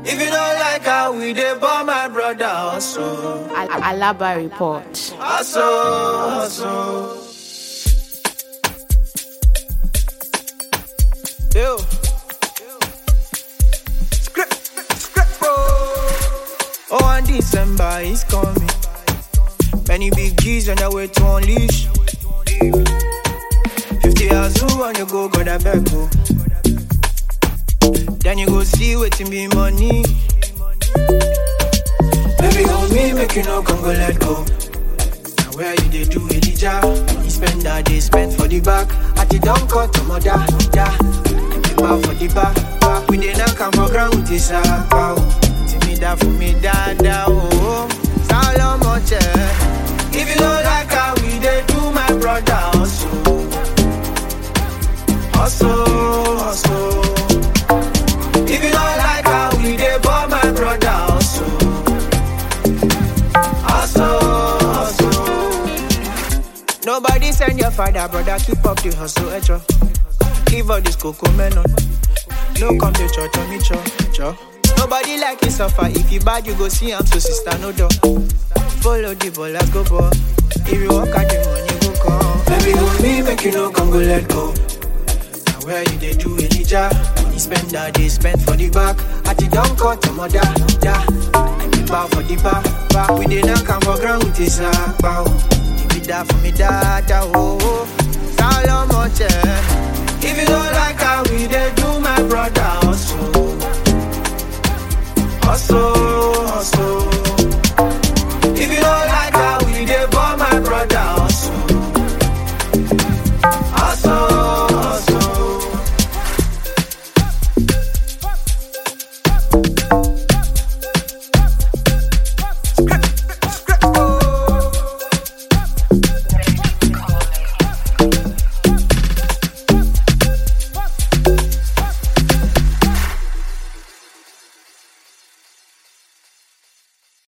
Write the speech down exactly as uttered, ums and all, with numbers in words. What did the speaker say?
If you don't like how we dey born my brother also. Al- Alaba report. Also, also. Yo. Script, script, bro. Oh, and December is coming. Many big G's on their way to unleash. Fifty hours who on you go, go that back go. Then you go see waiting be money. Baby, on me, make you no come go let go. Now where you they do Elijah? You spend that day spent for the back. At the down cut to mother, da. The bar for the back, back. We did not come for ground with this ah, wow. See me that for me, da, da, oh. Solomon, eh. If you don't like how we they do my brother also. Also, also. If you don't like how we dey born my brother also. Also, also. Nobody send your father, brother, keep up the hustle, etro. Give all this cocoa melon. No come to church on me, cho, cho. Nobody like you suffer. If you bad, you go see am, so sister, no door. Follow the ball, let's go, boy. If you walk out the money, go come. Baby, on me, make you no come go let go. Now where you they do Elijah? You spend that day spent for the back. At the down cut to mother, da. The bar for the bar, back. We did not come for ground with this ah, bow. Give it that for me, da, da, oh, oh. Solomon, eh. If you don't like how we they do my brother also.